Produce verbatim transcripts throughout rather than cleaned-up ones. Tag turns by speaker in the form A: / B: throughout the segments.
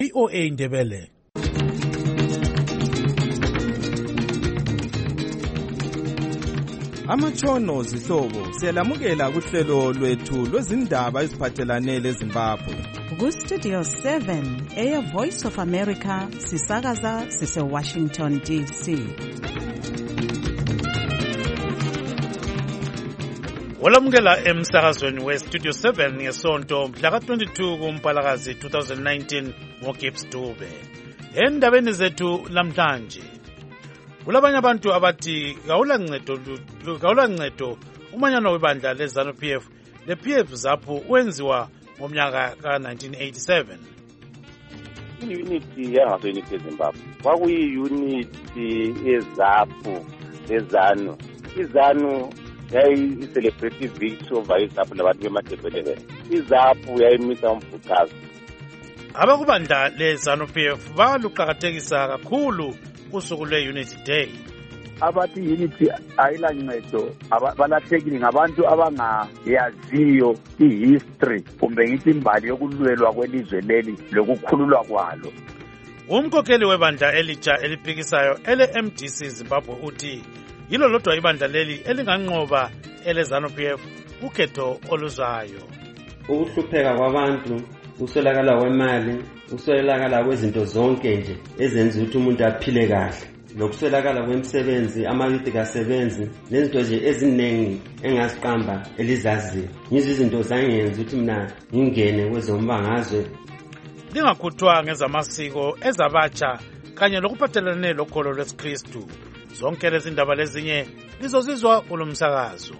A: V O A Ndebele.
B: Amatshono zihlobo siyalamukela kuhlelo lwethu lwezindaba eziphathelane leZimbabwe.
C: Ku Studio seven eya Voice of America sisakaza sise Washington D C.
A: Olamukela emsakazweni we Studio seven ngesonto mhla ka twenty-two kuMpalakazi twenty nineteen ngoGibbs Dube. Endabeni zethu namhlanje kulabanye abantu abathi kawula ncedo kawula ncedo umanyano webandla leZANU P F le P F ZAPU wenziwa ngomnyaka ka nineteen eighty-seven.
D: Unity yangasoyinity eZimbabwe kwakuyi unity eZAPU leZANU. iZANU yayi celebrate victory over iZAPU labantu bematebelele. iZAPU yayimisa umvukazi.
A: Abakubandla leZANU P F baluqhakathekisa kakhulu usuku lwe-Unity Day.
E: Abathi unity ayilancedo balahlekile ngabantu abangayaziyo i-history kumbe ngithi imbali yokulwelwa kwelizwe leli lokukhululwa kwalo.
A: Umkhokheli webandla elitsha eliphikisayo ele-M D C Zimbabwe uthi yilo lodwa ibandla leli elinganqoba ele-ZANU P F ukhetho oluzayo.
F: Ukuhlupheka kwabantu, ukuswelakala kwemali, ukuswelakala kwezinto zonke nje ezenza ukuthi umuntu aphile kahle, lokuswelakala kwemisebenzi, ama-youth kasebenzi, nezinto nje eziningi engaziqamba elizaziyo. Yizo izinto zangenza ukuthi mina ngingene kwezombangazwe.
A: Lingakhuthwa ngezamasiko ezabatsha kanye lokuphathelane lokholo lwesikristu. Zonke lezi ndaba lezinye lizozizwa kulo msakazo.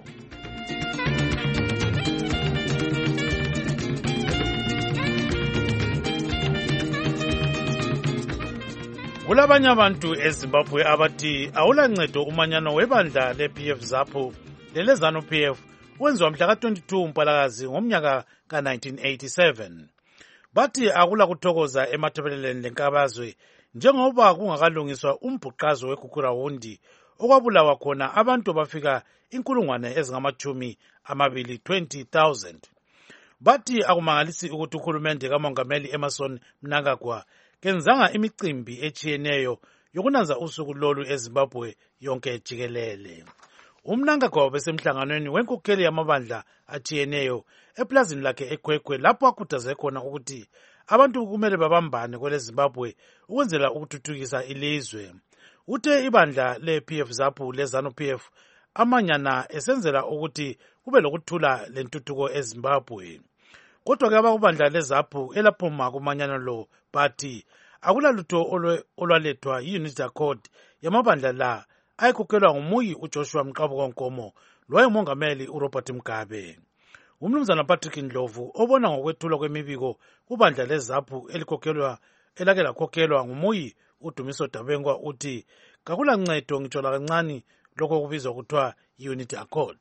A: Kulabanye abantu eZimbabwe abathi awulancedo umanyano webandla le-P F ZAPU lele-ZANU P F wenziwa mhla ka twenty-two Mpalakazi ngomnyaka ka nineteen eighty-seven. Bathi akula kuthokoza emathebeleleni lenkabazwe njengoba kungakalungiswa umbhuqazo weGugurawundi okwabulawa khona abantu bafika inkulungwane ezingamachumi amabili twenty thousand. Bathi akumangalisi ukuthi uhulumende kaMongameli Emmerson Mnangagwa kenzanga imicimbi echiyeneyo yokunanza usuku lolu eZimbabwe yonke jikelele. UMnangagwa besemhlanganweni wenkokheli yamabandla achiyeneyo eplazini lakhe eKwekwe lapho akhuthaze khona ukuthi abantu kumele babambane kwele Zimbabwe ukwenzela ukuthuthukisa ilizwe. Uthe ibandla le-P F ZAPU leZANU P F amanyana esenzela ukuthi kube lokuthula lentuthuko eZimbabwe. Kodwa ke abakubandla leZAPU elaphuma kumanyano lo bathi akulalutho olwalethwa yi-Unity Accord yamabandla la ayikhokhelwa ngumuyi uJoshua Mqabuko Nkomo lowayengumongameli uRobert Mugabe. Umnumzana Patrick Ndlovu obona ngokwethulwa kwemibiko kubandla leZAPU elikhokhelwa elake lakhokhelwa ngumuyi uDumiso Dabengwa uthi kakula ncedo ngitsho lakancane lokho kubizwa kuthiwa i-Unity Accord.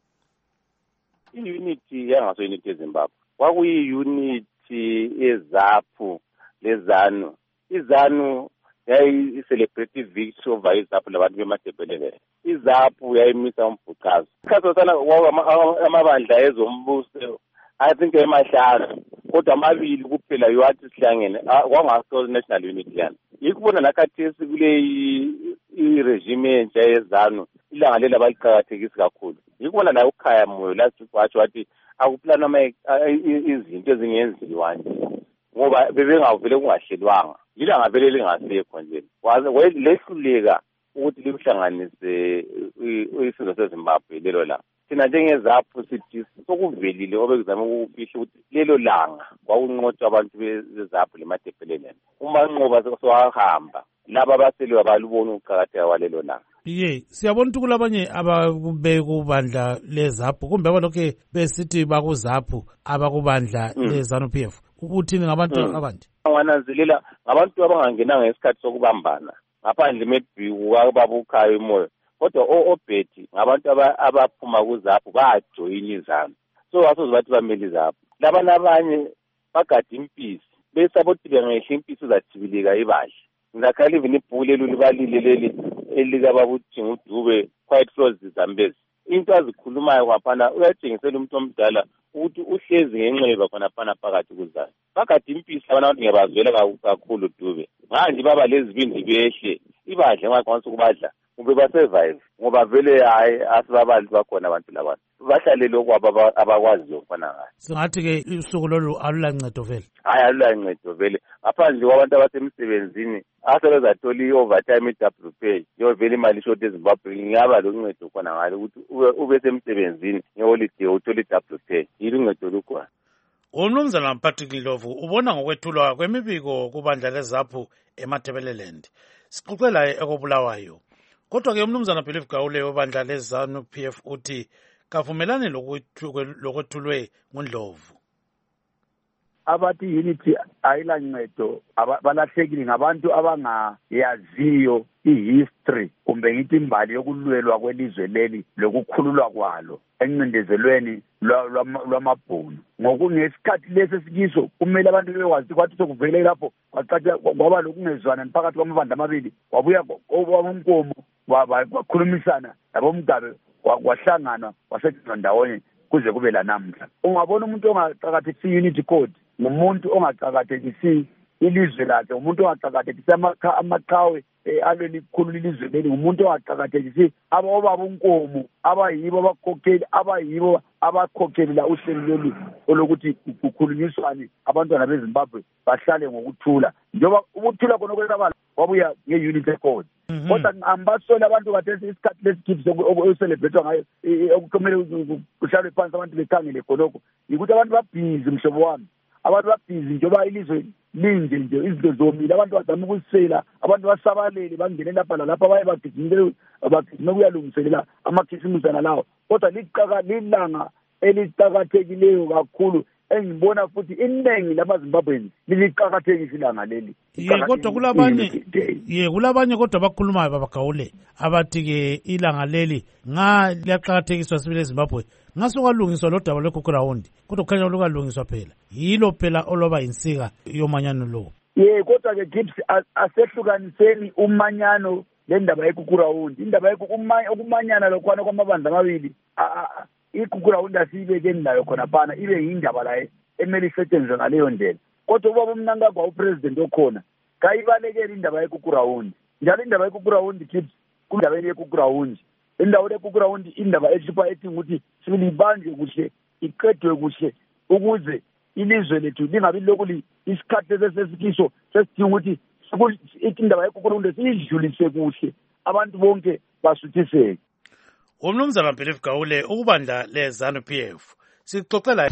D: I-unity yangasoyinity eZimbabwe kwakuyi unity eZAPU leZANU. iZANU yayi celebrate victory over iZAPU labantu bematebelele. iZAPU yayimisa umvukazi. Isikhathi sana amabandla ezombuso I think emahlanu kodwa amabili kuphela yiwathi sihlangene kwangaso national unity yani. Yikubona nakathesi kule i-regime entsha yeZANU ilanga lela baliqhakathekisa kakhulu. Yikubona la ukhaya moyo lasi wathi wathi akuplana izinto ezingenziwa nje ngoba bebengavele kungahlelwanga ilanga vele lingasekho nje lehluleka ukuthi likuhlanganise isizwe seZimbabwe lelo langa. Thina njengeZAPU sithi sokuvelile obekuzama ukufihla ukuthi lelo langa kwakunqotshwa abantu beZAPU lematebeleleni. Uma nqoba sohamba laba basele abalubona ukuqhakatheka kwalelo langa.
A: Ye siyabona ukuthi kulabanye ababekubandla leZAPU kumbe abalokhe besithi bakuZAPU abakubandla leZANU P F ukuthini ngabantu abandi.
D: Wananzelela ngabantu abangangenanga ngesikhathi sokubambana ngaphandle mebhiku ababukhayo emoyo. Kodwa oBhetty ngabantu abaphuma kuZAPU bajoyina iZANU. So wasoze bathi bameli iZAPU. Laba nabanye bagada impisi besabothi bengehla impisi zathibilika ibahle. Ngakhala even ibhuku leli libalile leli elika babuthi ngudube Quiet Flows Zambezi. into azikhulumayo kwaphana uyatshengisela umuntu omdala ukuthi uhlezi ngenxeba khonaphana phakathi kuzayo. Phakathi impisi abantu ngiyabazwela kakhulu Dube. Manje baba lezibindi behle ibadle ngakwanisa ukubadla ube basurvive ngoba vele hayi asibabantu bakhona abantu labantu bahlale lokho abakwaziyo kufana ngayo.
A: Singathi ke usuku lolu alulancedo vele.
D: Hayi alulancedo vele ngaphandle kwabantu abasemsebenzini asebezathola i-overtime i-double pay yovele imali ishort eZimbabwe ngiyaba loncedo khona ngalo ukuthi ube semsebenzini ngeholiday uthola i-double pay iluncedo lukhona.
A: Umnumzana Mphathi Ndlovu ubona ngokwethulwa kwemibiko kubandla leZAPU eMatabeleland. Sixoxela ekobulawayo. Kodwa ke umnumzana Believe Gawule webandla leZANU P F uthi kavumelane lokwethulwe nguNdlovu.
E: Abathi unity ayilancedo balahlekile ngabantu abangayaziyo ihistory kumbe ngithi imbali yokulwelwa kwelizwe leli lokukhululwa kwalo encindezelweni lwamabhunu. Ngokungesikhathi lesi sikiso kumele abantu bekwazi kwathi sokuvele lapho kwacaca kwaba lokungezwana phakathi kwamabandla amabili wabuya kwabomnkomo wakhulumisana labomgabe kwahlangana wasetshenziswa ndawonye kuze kube lanamhla. Ungabona umuntu ongaqakathekisi unity code ngumuntu ongaqakathekisi ilizwe lakhe, umuntu ongaqakathekisi amaqhawe aleli khulu ilizwe leli, umuntu ongaqakathekisi abobaba unkomo abayibo abakhokheli abayibo abakhokheli la uhlelo lolu olokuthi kukhulunyiswane abantwana beZimbabwe bahlale ngokuthula njengoba ukuthula khona okwenzakala wabuya nge-unity code. Kodwa ambasola abantu bathesi isikhathi lesikhipi sokucelebrate ngayo okukumele kuhlalwe phansi abantu bekhangele khonokho yikuthi abantu babhizi mhlobo wami, abantu babhizi njengoba ilizwe linje nje izinto zomile abantu bazama ukusela abantu basabalele bangene lapha lalapha baye bagijimele bagijime kuyalungiselela amakhisimuzana lawo. Kodwa liqaka lilanga eliqakathekileyo kakhulu engibona futhi iningi lamaZimbabweni liliqakathekile ilanga leli.
A: Ye kodwa kulabanye ye kulabanye kodwa bakhulumayo babagawule abathi ke ilanga leli nga liyaqakathekiswa sibile eZimbabwe ngaso kwalungiswa lo daba lweGugurawundi kodwa kukhanya lukalungiswa phela yilo phela oloba insika yomanyano lo.
E: Ye kodwa ke Gibbs asehlukaniseni umanyano lendaba yeGugurawundi indaba yokumanyana lokhwana kwamabandla amabili iGugurawundi asiyibekeni nayo khona phana ibe yindaba la emeli setshenzwe ngaleyo ndlela. Kodwa ubaba uMnangagwa upresident okhona kayibalekela indaba yeGugurawundi njalo indaba yeGugurawundi Gibbs kundabeni yeGugurawundi indawo yeGugurawundi indaba ehlupha ethi ukuthi sibilibanjwe kuhle iqedwe kuhle ukuze ilizwe lethu lingabi lokuli isikhathi sesesikiso sesidinga ukuthi indaba yeGugurawundi siyidlulise kuhle abantu bonke basuthiseke.
A: Umnumzana Believe Gawule ukubandla leZANU P F sixoxela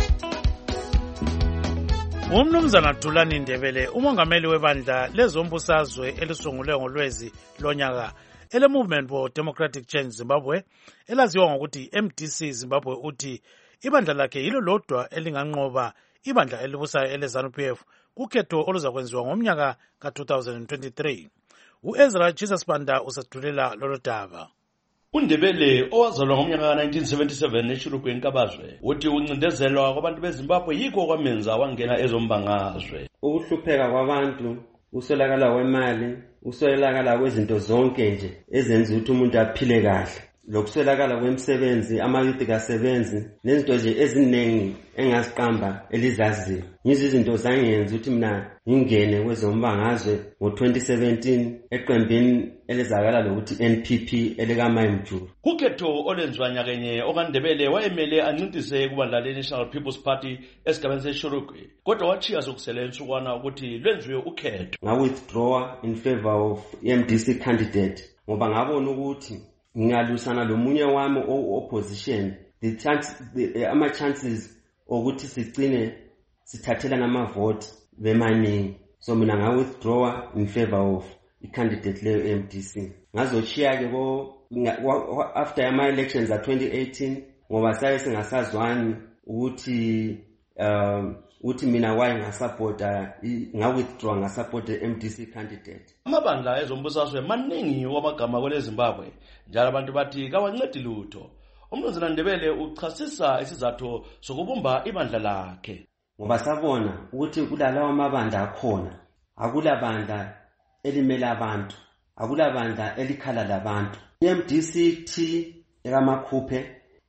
A: umnumzana Thulani Ndebele umongameli webandla lezombusazwe elisungulwe ngolwezi lonyaka ele Movement for Democratic Change Zimbabwe elaziwa ngokuthi M D C Zimbabwe uthi ibandla lakhe yilo lodwa elinganqoba ibandla elibusayo eleZANU P F kukhetho oluzakwenziwa ngomnyaka ka two thousand twenty-three. uEzra Jesus Banda usadlulela lolo daba.
G: uNdebele owazalwa ngomnyaka ka nineteen seventy-seven eShurukwe eNkabazwe uthi uncindezelwa kwabantu beZimbabwe yikho kwamenza wangena ezombangazwe.
F: Ukuhlupheka kwabantu, usolakala kwemali, usolakala kwezinto zonke nje ezenza ukuthi umuntu aphile kahle, lokuswelakala kwemisebenzi ama-youth kasebenzi nezinto nje eziningi engaziqamba elizaziyo. Yizo izinto zangenza ukuthi mina ngingene kwezombangazwe ngo-twenty seventeen eqembini elizakala lokuthi N P P elikaMaimjulu.
G: Kukhetho olwenziwa nyakenye okaNdebele wayemele ancintise kubandla le-National People's Party esigabeni seShurukwe kodwa wachiya sokusele insukwana ukuthi lwenziwe ukhetho.
F: Nga-withdrawa in favor of M D C candidate ngoba ngabona ukuthi ngingalusana lomunye wami o-opposition the chance the, ama chances ukuthi sigcine sithathela namavote bemaningi, so mina nga withdraw in favor of i-candidate leyo M D C. Ngazochiya ke ko after ama elections za twenty eighteen ngoba saye singasazwani ukuthi um uthi mina waye ngasupporta nga withdraw ngasupport M D C candidate.
G: Amabandla ezombusazwe maningi wamagama kwele Zimbabwe njalo abantu bathi kawancedi lutho. Umnumzana Ndebele uchasisa isizathu sokubumba ibandla lakhe.
F: Ngoba sabona ukuthi kulalawa amabandla akhona akulabandla elimela abantu, akulabandla elikhala labantu. M D C T ekamakhuphe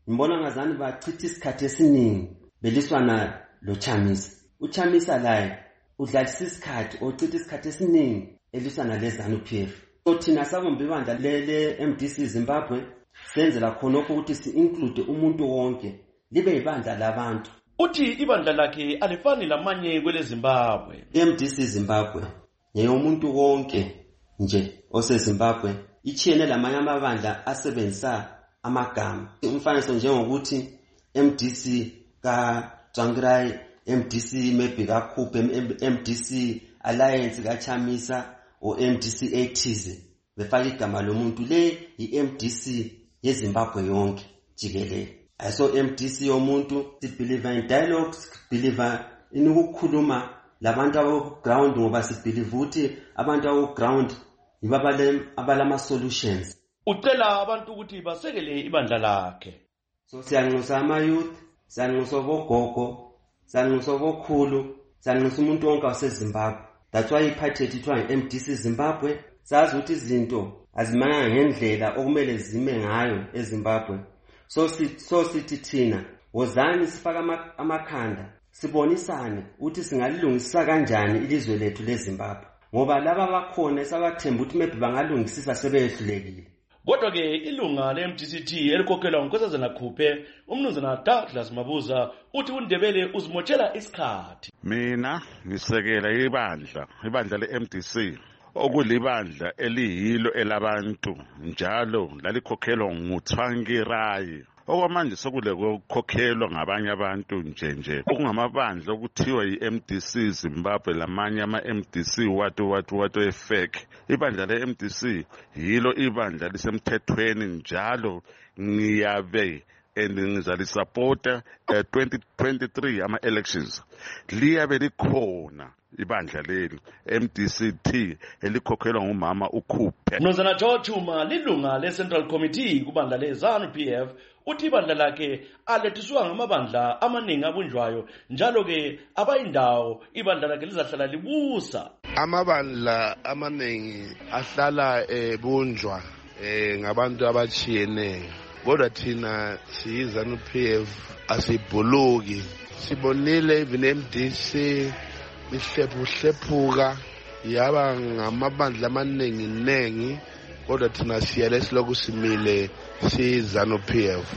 F: ngibona ngazani bachitha isikhathi esiningi beliswana lo Chamisa. UChamisa laye udlalisa isikhathi ochitha isikhathi esiningi eliswana lezanu P F. So thina sabombe ibandla lele M D C Zimbabwe senzela khonokho ukuthi si-include umuntu wonke libe ibandla labantu.
G: Uthi ibandla lakhe alifani lamanye kwele Zimbabwe.
F: M D C Zimbabwe yeyomuntu wonke nje oseZimbabwe ichiyene lamanye amabandla asebenzisa amagama. Umfaniso njengokuthi M D C ka Tsvangirai, M D C maybe ka Khuphe, M D C Alliance ka Chamisa o M D C eighties befaka igama lomuntu le i-M D C yeZimbabwe yonke jikelele. So M D C yomuntu si believe in dialogues, believe in ukukhuluma labantu abo ground ngoba si believe ukuthi abantu abo ground ibabale abalama solutions.
G: Ucela abantu ukuthi basekele ibandla lakhe.
F: So siyanxusa ama youth, siyanxusa ogogo, siyanxusa okhulu, siyanxusa umuntu wonke waseZimbabwe. That's why iparty ethithiwa M D C Zimbabwe sazi ukuthi izinto azimanga ngendlela okumele zime ngayo eZimbabwe. So sithi so sithi thina wozani sifaka amakhanda sibonisane ukuthi singalilungisisa kanjani ilizwe lethu leZimbabwe ngoba laba bakhona esabathemba ukuthi maybe bangalungisisa sebehlulekile.
G: Kodwa ke ilunga le-M D C T elikhokhelwa nguNkosazana Khuphe umnumzana Douglas Mabuza uthi uNdebele uzimotshela isikhathi.
H: Mina ngisekela ibandla ibandla le-M D C okulibandla eliyilo elabantu njalo lalikhokhelwa nguTsvangirai. Okwamanje sokule kokhokhelwa ngabanye abantu nje nje okungamabandla okuthiwa yi-M D C Zimbabwe lamanye ama-M D C watu watu watu efake. Ibandla le-M D C yilo ibandla lisemthethweni njalo ngiyabe and ngizalisupporta uh, twenty twenty-three ama elections liyabe likhona ibandla leli M D C T elikhokhelwa ngumama uKhuphe.
G: Mnumzana George Chuma lilunga le-Central Committee kubandla le-ZANU P F uthi ibandla lakhe alethiswa ngamabandla amaningi abunjwayo njalo ke abayindawo ibandla lakhe lizahlala libusa.
I: Amabandla amaningi ahlala ebunjwa ngabantu abachiyeneyo. Kodwa thina siyiZANU P F asibhuluki. Sibonile even M D C ihlephuhlephuka yaba ngamabandla amaningi nengi kodwa thina siyale siloku simile siyiZANU P F.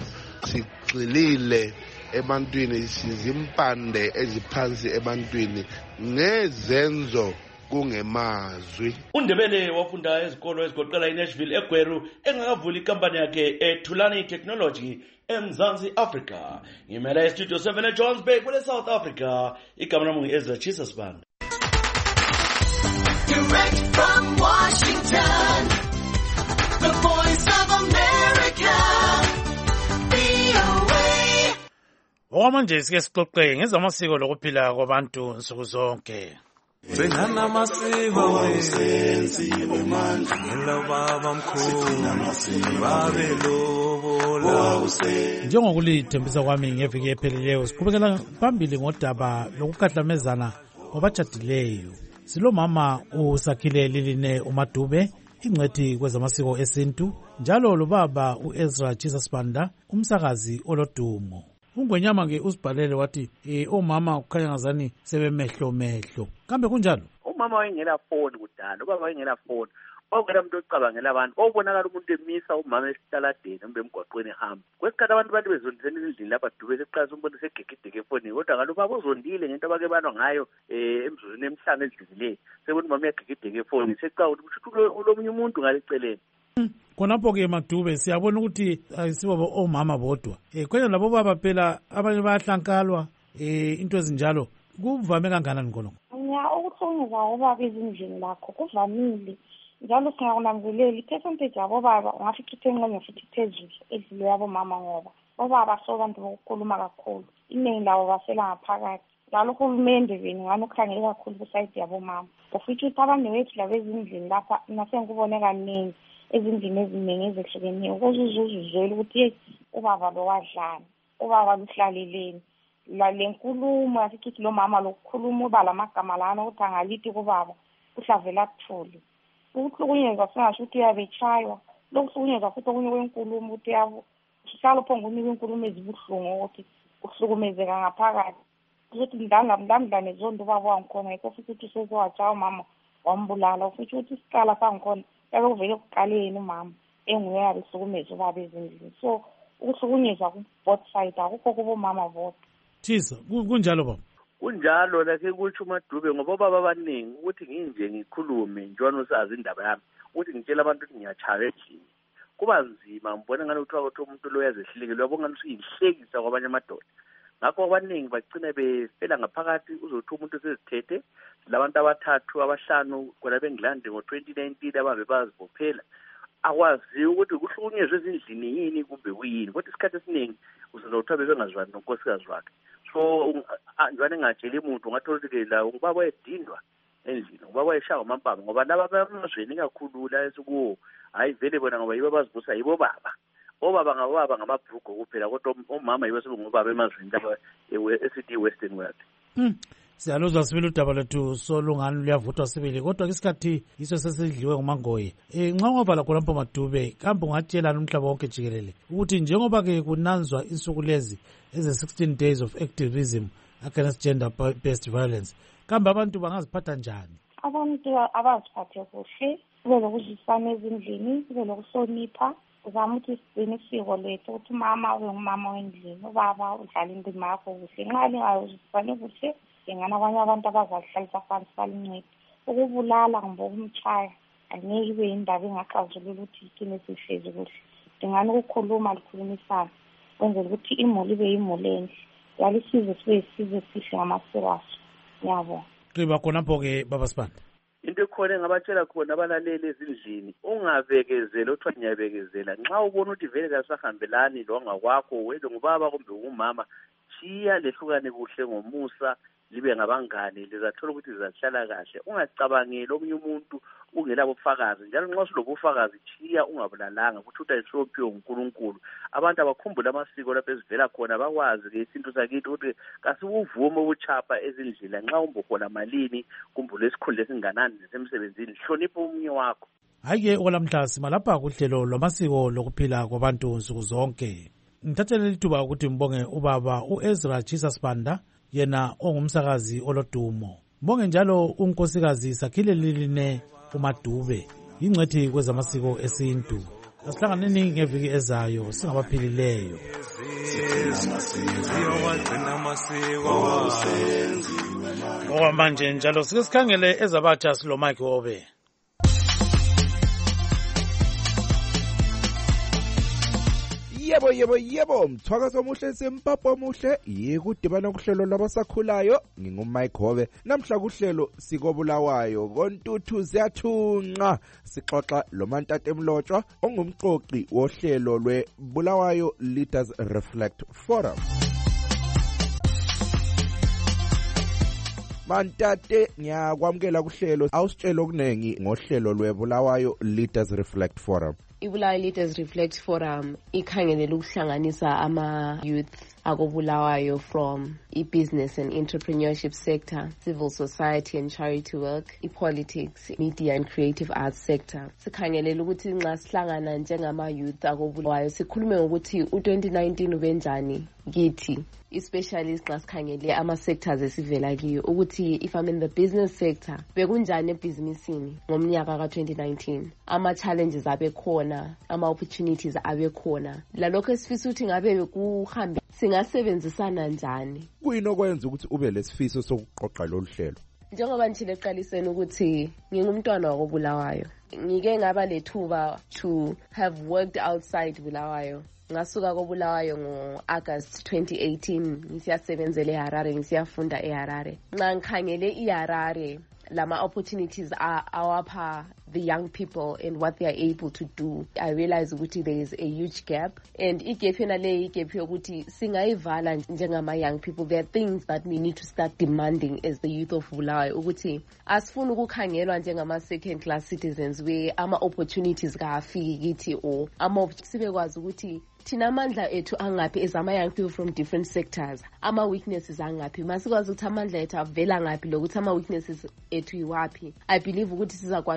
I: Sigxilile ebantwini sizimpande eziphansi ebantwini ngezenzo kungemazwi.
G: uNdebele wafunda ezikolo ezigoqela iNashville eGweru engakavula ikampani yakhe eThulani Technology eMzansi Africa. Ngimela estudio seven eJohannesburg kule South Africa. Igama lami ngu-Ezra Chisasband.
J: Direct from Washington, the voice of America, V O A.
A: Okwamanje sike sixoxe ngezamasiko lokuphila kwabantu nsuku zonke.
B: Sengana masiko wesenziwe manje ngelobaba mkhulu babelobola.
A: Njengokulithembisa kwami ngeviki ephelileyo siqhubekela phambili ngodaba lokukhatlamezana kwabajadileyo. Silomama uSakhile Liline uMadube ingcwethi kwezamasiko esintu njalo lobaba uEzra Chisasbanda umsakazi olodumo. Ungwenyama ke usibhalele wathi eh omama kukhanya ngazani sebemehlo mehlo. Kambe kunjalo?
K: Umama wayengela phone kudala, ubaba wayengela phone. Okungena umuntu ocabangela abantu, obonakala umuntu emisa umama esitaladeni embe emgwaqweni ehamba. Kwesikhathi abantu bathi bezondisela endlini lapha dube seqhaza umuntu segegedeke efonini, kodwa kaloku ubaba uzondile ngento abake banwa ngayo eh emzuzweni emhlanu edlulileyo. Sekubona umama uyagegedeke efonini, seqhaza ukuthi ulomunye umuntu ngaliceleni.
A: Khonapho ke Madube siyabona ukuthi ayisibo omama bodwa. Eh khona labo baba phela abanye bayahlankalwa eh into ezinjalo. Kuvame kangakanani khona?
L: Ya ukuthonyeza ubaba ezindlini lakho kuvamile. Njalo singakunanzelela ipercentage yabo baba ungafica ithengqenye futhi phezulu edlule yabo mama ngoba obaba sobantu bokukhuluma kakhulu. Iningi lawo basela ngaphakathi. Njalo uhulumende veni ngani ukhangele kakhulu kusayidi yabo mama. Ufithi ukuthi abantu bethu labezindlini lapha nasengikubone kaningi ezindlini eziningi ezehlukeneyo ukuze uzuzuzwela ukuthi ubaba lo wadlana ubaba luhlaleleni la lenkulumo yasikithi lo mama lokukhuluma uba lamagama lana ukuthi angalithi kubaba uhlavela kuthuli ukuhlukunyezwa singasho ukuthi uyabetshaywa lokuhlukunyezwa futhi okunye kwenkulumo ukuthi yabo sihlala uphonga unika inkulumo ezibuhlungu ukuthi uhlukumezeka ngaphakathi ukuthi mdlamdlane zonke ubaba wangikhona yikho futhi ukuthi usezowatsha umama wambulala futhi ukuthi isikala sangikhona yabe kuvele kuqaleni umama enguye yabe hlukumeza ubaba ezindlini. So ukuhlukunyezwa ku-both side akukho kubomama bodwa.
A: Thisa kunjalo baba?
K: Kunjalo lakhe kutsho uMadube ngoba obaba abaningi ukuthi nginje ngikhulume njalo usazi indaba yami ukuthi ngitshela abantu ukuthi ngiyachaya endlini kuba nzima ngibona ngani kuthiwa ukuthi umuntu lo yazehlekile uyabona ngani uyihlekisa kwabanye amadoda. Ngakho abaningi bagcina befela ngaphakathi uzothi umuntu sezithethe labantu abathathu abahlanu kona beNgilandi ngo-twenty nineteen ababe bazibophela akwazi ukuthi kuhlukunyezwe ezindlini yini kumbe kuyini kodwa isikhathi esiningi uzozothiwa bebengazwani nonkosikazi wakhe. So njalo engatsheli umuntu ungathola ukuthi la ubaba wayedindwa endlini ubaba wayeshaya amampama ngoba laba bamazweni kakhulu la esikuwo hayi vele bona ngoba yibo abazibusa yibo baba obaba ngababa ngamabhuko kuphela kodwa omama yibo sebengobaba emazweni lapha esithi Western world.
A: Hmm. Siyaluzwa sibili udaba lethu solungani luyavuthwa sibili kodwa isikhathi iso sesidliwe ngumangoye. Eh nxa ungavala khona lapho Madube kambe ungatshelana umhlaba wonke jikelele ukuthi njengoba ke kunanzwa insuku lezi eze sixteen days of activism against gender based violence kambe abantu bangaziphatha njani?
L: Abantu abaziphathe kuhle kube lokuzwisana ezindlini kube lokuhlonipha uzama ukuthi sigcine isiko lethu ukuthi umama ube ngumama wendlini ubaba udlala indima yakho kuhle nxa lingayuzwisane kuhle ngana abanye abantu abazahlalisa phansi balincede ukubulala kumbe ukumtshaya angeke ibe indaba engaxazulula ukuthi ikine sihlezi kuhle dingani ukukhuluma likhulumisana kwenzela ukuthi imuli ibe imuli enhle yalisize sibe isizwe sihle ngamasiko aso. Yabo
A: Qiba khonapho ke baba Sibanda
K: into ekhona engabatshela khona abalaleli ezindlini ungabekezela othiwa ngiyabekezela nxa ubona ukuthi vele kasahambelani lo ngakwakho wena ngubaba kumbe ungumama chiya lehlukane kuhle ngomusa libe ngabangane lizathola ukuthi lizahlala kahle ungacabangeli omunye umuntu ungelabo ubufakazi njalo nxa silobufakazi chiya ungabulalanga ukuthi utayisophiwe uNkulunkulu. Abantu abakhumbula amasiko lapho ezivela khona bakwazi ke isinto sakithi ukuthi kasibuvume ubuchapha ezindlela nxa umbohola malini kumbulo esikhulu lesinganani semsebenzini hlonipha omunye wakho.
A: Hayi ke olamhla simalapha kuhlelo lwamasiko lokuphila kwabantu nsuku zonke. Ngithathele lithuba ukuthi mbonge ubaba uEzra Chisa Sibanda yena ongumsakazi olodumo. Mbonge njalo unkosikazi Sakhile Liline uMadube ingcethi kwezamasiko esintu. Asihlanganeni ngeviki ezayo singabaphilileyo. Okwamanje njalo sike sikhangele ezabatsha silo Mike Obe.
M: Yebo yebo yebo mthwakazo omuhle sempapa omuhle yikudibana kuhlelo labasakhulayo ngingumike Hobe namhla kuhlelo sikobulawayo kontuthu ziyathunqa sixoxa lo Mantate Mlotshwa ongumxoxi wohlelo lweBulawayo Leaders Reflect Forum. Mantate ngiyakwamukela kuhlelo awusitshela okunengi ngohlelo lweBulawayo Leaders Reflect Forum.
N: iBulawayo Leaders Reflect Forum ikhangelela ukuhlanganisa ama youth akobulawayo from i-business and entrepreneurship sector, civil society and charity work, i-politics, media and creative arts sector. Sikhangelela ukuthi nxa sihlangana njengama youth akobulawayo sikhulume ukuthi u twenty nineteen ubenjani kithi, especially nxa sikhangele ama sectors esivela kiyo ukuthi if I'm in the business sector bekunjani ebhizinisini ngomnyaka ka twenty nineteen, ama challenges abekhona, ama opportunities abekhona, lalokho esifisa ukuthi ngabe kuhambe singasebenzisana njani.
M: Kuyini okwenza ukuthi ube lesifiso sokuqoqa lolu hlelo?
N: Njengoba nithile eqaliseni ukuthi ngingumntwana wakobulawayo, ngike ngaba lethuba to have worked outside Bulawayo. Ngasuka kobulawayo ngo-August twenty eighteen ngisiyasebenzela eHarare, ngisiyafunda eHarare. Nxa ngikhangele iHarare lama opportunities awapha the young people and what they are able to do, I realize ukuthi there is a huge gap, and igap yena le igap yokuthi singayivala njengama young people. There are things that we need to start demanding as the youth of Bulawayo ukuthi asifuna ukukhangelwa njengama second class citizens where ama opportunities kaafiki kithi or ama sibe kwazi ukuthi thina amandla ethu angaphi as ama young people from different sectors, ama weaknesses angaphi, masikwazi ukuthi amandla ethu avela ngaphi lokuthi ama weaknesses ethu iwaphi. I believe ukuthi sizakwanisa ukuthi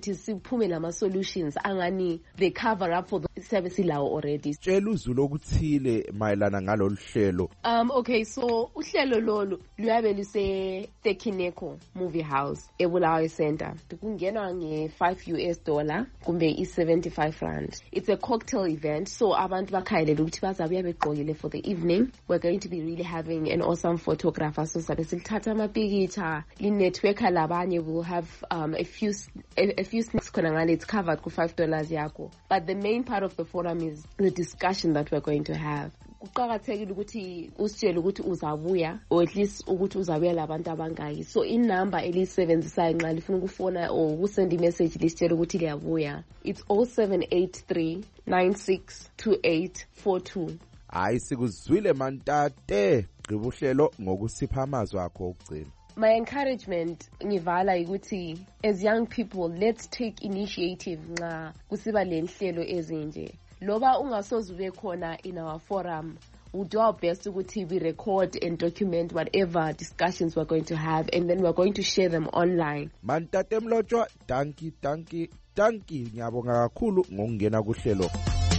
N: ukuthi siphume lama solutions angani they cover up for the service lawo already.
M: Tshela uzulu okuthile mayelana ngalolu hlelo.
N: Um okay, so uhlelo lolu luyabe lise Tekineko Movie House eBulawayo Center. Kungenwa nge five U S dollar kumbe i seventy-five rand. It's a cocktail event, so abantu bakhayele ukuthi bazabuya begqokile for the evening. We're going to be really having an awesome photographer, so sabe silithatha amapikitsha, li networker labanye will have um a few a, a few snacks khona ngale, it's covered ku five dollars yakho. But the main part of the forum is the discussion that we're going to have. Kuqakathekile ukuthi usitshele ukuthi uzabuya or at least ukuthi uzabuya labantu abangaki. So in number elisebenzisayo nxa lifuna ukufona or ukusend imessage lisitshele ukuthi liyabuya, it's oh seven eight three nine six two eight four two.
M: Hayi sikuzwile Mantate, gqiba uhlelo ngokusipha amazwi akho okugcina.
N: My encouragement ngivala ukuthi as young people, let's take initiative nxa kusiba lenhlelo ezinje. Loba ungasoze ube khona in our forum, we'll do our best ukuthi we record and document whatever discussions we're going to have, and then we're going to share them online.
M: Mantate Mlotshwa, danki danki danki, ngiyabonga kakhulu ngokungena kuhlelo.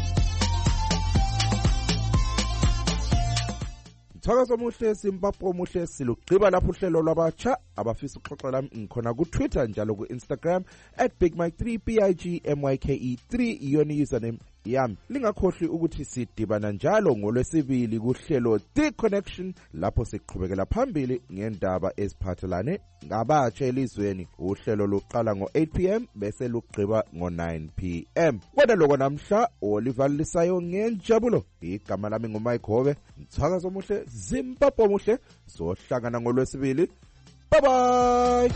M: Mthakazo omuhle, Zimbabwe omuhle, silugqiba lapho uhlelo lwabatsha abafisa ukuxoxa lami ngikhona ku Twitter njalo ku Instagram at big mike three b i g m y k e three iyona username yami. Lingakhohlwi ukuthi sidibana njalo ngolwesibili kuhlelo The Connection lapho siqhubekela phambili ngendaba eziphathelane ngabatsha elizweni. Uhlelo luqala ngo eight p m bese lugqiba ngo nine p m. Kodwa lokho namhla Oliver Lisayo ngenjabulo. Igama lami nguMike Hove. Mthakazo omuhle, Zimbabwe omuhle, sohlangana ngolwesibili. Bye bye.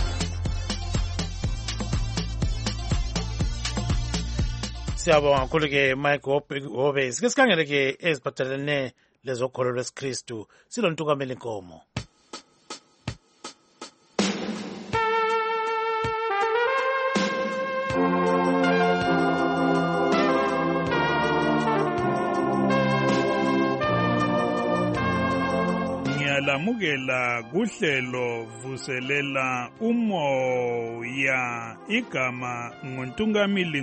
A: Siyabonga kakhulu ke Mike Hove. Sike sikhangele ke eziphathelene lezokholo lwesikristu silontukamela inkomo.
O: Lamukela kuhlelo vuselela umoya, igama nguntungamili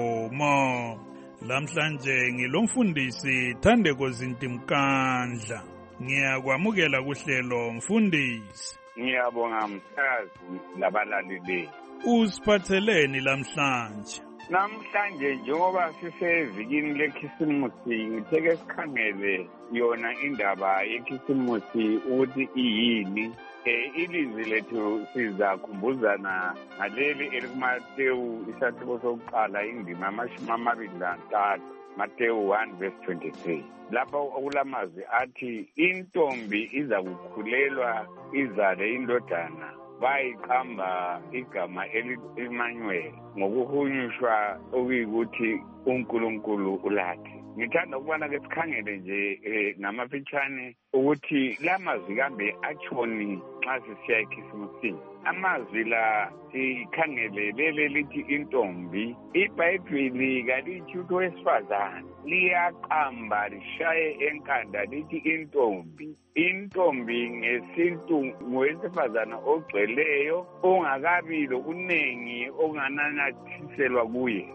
O: nkomo. Lamhlanje ngilomfundisi Thandeko Zintimkandla. Ngiyakwamukela kuhlelo mfundisi.
P: Ngiyabonga msakazi labalaleli.
O: Usiphatheleni lamhlanje?
P: Namhlanje njengoba sisevikini lekhisimusi ngitheke sikhangele yona indaba yekhisimusi ukuthi iyini. Eh ilizwi lethu sizakhumbuzana ngaleli elikuMateyu isathuko sokuqala indima amashumi amabili nantathu, Mateyu one verse twenty-three. Lapho okulamazwi athi intombi iza kukhulelwa izale indodana, bayiqamba igama eliManuel ngokuhunyushwa okuyikuthi uNkulunkulu ulathi. Ngithanda ukubona ke sikhangele nje ngamafitshane ukuthi lamazwi kambe atshoni nxa sisiya ekhisimusini. Amazwi la sikhangele lele lithi intombi. iBhayibhili kalithi ukuthi owesifazane liyaqamba lishaye enkanda lithi intombi. Intombi ngesintu ngowesifazane ogcweleyo ongakabilo unengi ongananathiselwa kuye.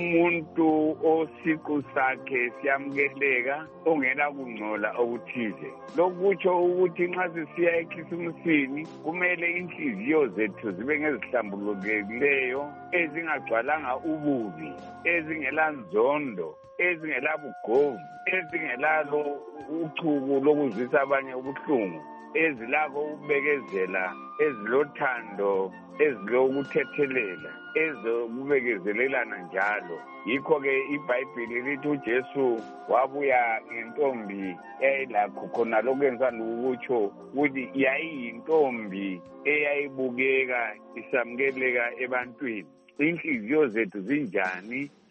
P: Umuntu osiqu sakhe siyamukeleka ongena kungcola okuthize. Lokutsho ukuthi nxa sisiya ekhisimusini kumele inhliziyo zethu zibe ngezihlambulukileyo, ezingagcwalanga ububi, ezingela nzondo, ezingela bugovu, ezingelalo uchuku lokuzwisa abanye ubuhlungu, ezilakho ukubekezela, ezilothando, ezilokuthethelela, ezokubekezelelana njalo. Yikho-ke iBhayibhili lithi uJesu wabuya ngentombi eyayilakho khona lokwenza ukutsho ukuthi yayiyintombi eyayibukeka isamukeleka ebantwini. Inhliziyo zethu zinjani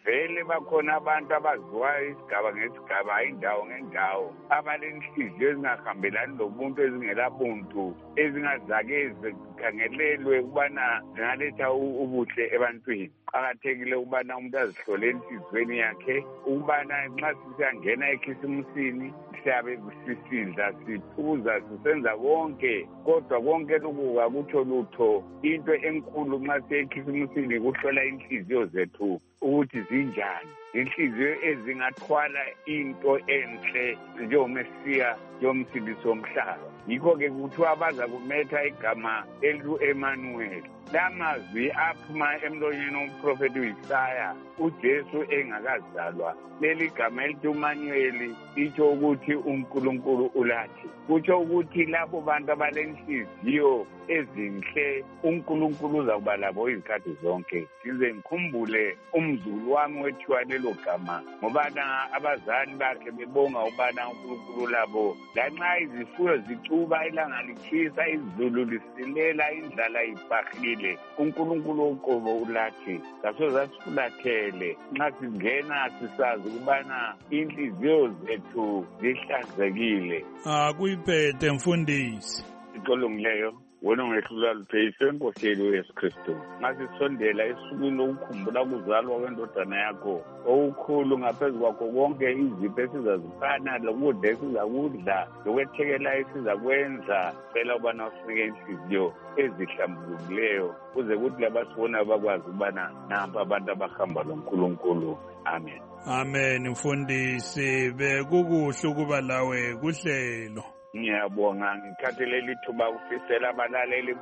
P: vele bakhona abantu abaziwayo isigaba ngesigaba indawo ngendawo abalenhliziyo ezingahambelani lobuntu ezingelabuntu ezingazake zikhangelelwe ukubana zingaletha ubuhle ebantwini. Kuqakathekile ukubana umuntu azihlole enhliziyweni yakhe ukubana nxa sisiyangena ekhisimusini siyabe sisidla siphuza sisenza konke kodwa konke lokhu akutsho lutho. Into enkulu nxa siye ekhisimusini kuhlola inhliziyo zethu ukuthi zinjani, inhliziyo ezingathwala into enhle njengomesiya njengomsindisi womhlaba. Yikho-ke kuthiwa baza kumetha igama eliku-Emmanuel. La mazwi aphuma emlonyeni womprofethi u-Isaya uJesu engakazalwa. Leli gama elithi uManuel litsho ukuthi uNkulunkulu ulathi. Kutsho ukuthi labo bantu abalenhliziyo ezinhle uNkulunkulu uzakuba labo izikhathi zonke. Size ngikhumbule umzulu wami wethiwa lelo gama ngoba abazali bakhe bebonga ubana uNkulunkulu labo. Lanxa izifuyo zicuba ilanga litshisa izulu lisilela indlala ibhahile uNkulunkulu uqobo ulathi. Ngaso zasifulathele nxa singena sisazi ukubana inhliziyo zethu zihlanzekile.
O: Ah kuyiphethe mfundisi.
P: Iqolongileyo wena ungehlula lupheyise inkosi yethu uYesu Kristu. Ngasisondela esukwini lokukhumbula ukuzalwa kwendodana yakho okukhulu ngaphezu kwakho konke izipho esizazifana lokudla esizakudla lokwethekela esizakwenza. Cela ubana usinike inhliziyo ezihlambulukileyo kuze kuthi labasibona bakwazi ubana nampa abantu abahamba loNkulunkulu. Amen.
O: Amen mfundisi, bekukuhle ukuba lawe kuhlelo.
P: Ngiyabonga ngithathele lithuba ukufisela abalaleli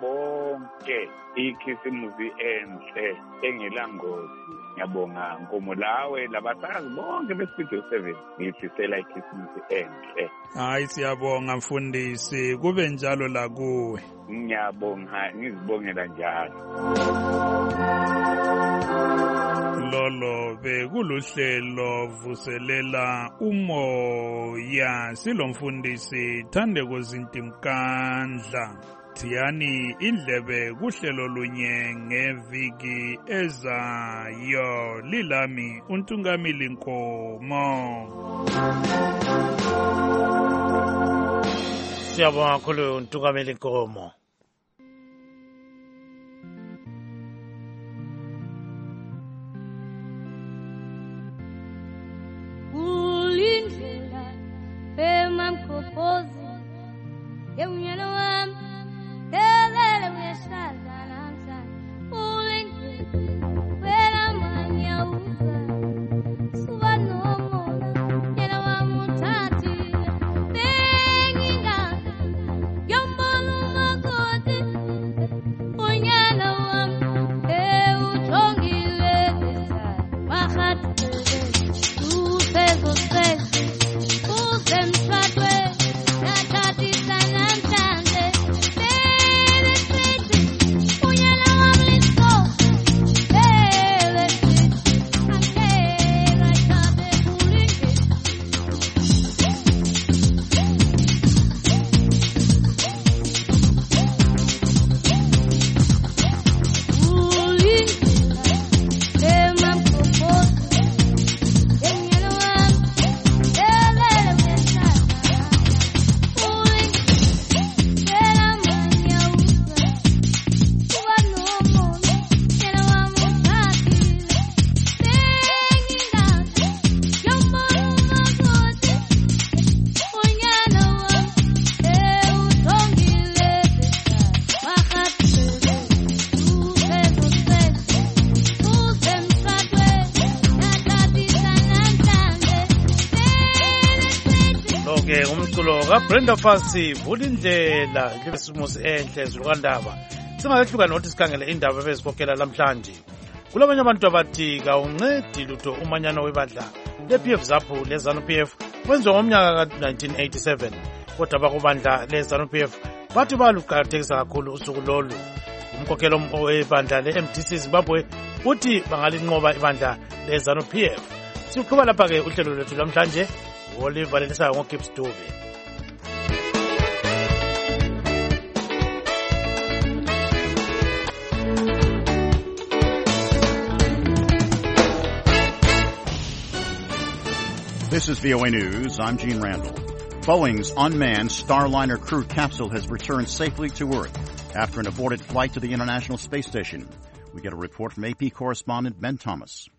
P: bonke ikhisimusi enhle engelangozi. Ngiyabonga Nkomo lawe labasakazi bonke beStudio seven ngifisela ikhisimusi enhle.
O: Hayi siyabonga mfundisi, kube njalo la kuwe.
P: Ngiyabonga ngizibongela njalo.
O: Lolo bekuluhlelo vuselela umoya silomfundisi Thandeko Zintimkandla. Thiyani indlebe kuhlelo lunye ngeviki ezayo. Lilami uNtungamili Nkomo.
A: Siyabonga kakhulu uNtungamili Nkomo.
Q: Ulindlela emamkhophozi yewunyana wami elele uyashada namhlanje. Ulindlela wena manya uza suba nomona yena wami uthathile bengingazi yombona umakoti unyana wami ewujongile lesithali mahathi
A: Brenda Fassie vula indlela ngesimusi enhle ezulukandaba. Singakehluka nokuthi sikhangele indaba ebezikhokhela namhlanje. Kulabanye abantu abathi kawuncedi lutho umanyano webandla le-P F ZAPU le-ZANU P F wenziwa ngomnyaka ka nineteen eighty-seven. Kodwa bakubandla le-ZANU P F bathi baluqakathekisa kakhulu usuku lolu. Umkhokhelo webandla le-M D C Zimbabwe uthi bangalinqoba ibandla le-ZANU P F. Siqhuba lapha-ke uhlelo lwethu namhlanje olivalelisayo ngoGibbs Dube.
R: This is V O A News. I'm Gene Randall. Boeing's unmanned Starliner crew capsule has returned safely to Earth after an aborted flight to the International Space Station. We get a report from A P correspondent Ben Thomas.